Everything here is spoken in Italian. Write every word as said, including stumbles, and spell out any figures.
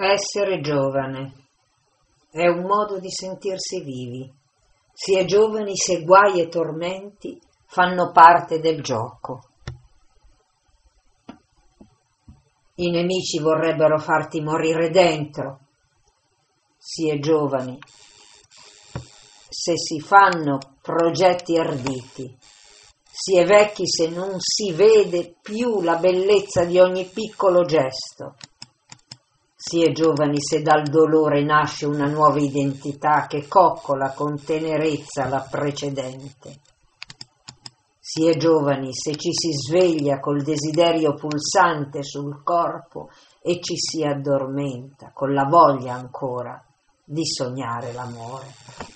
Essere giovane è un modo di sentirsi vivi. Si è giovani se guai e tormenti fanno parte del gioco. I nemici vorrebbero farti morire dentro. Si è giovani se si fanno progetti arditi. Si è vecchi se non si vede più la bellezza di ogni piccolo gesto. Si è giovani se dal dolore nasce una nuova identità che coccola con tenerezza la precedente. Si è giovani se ci si sveglia col desiderio pulsante sul corpo e ci si addormenta con la voglia ancora di sognare l'amore.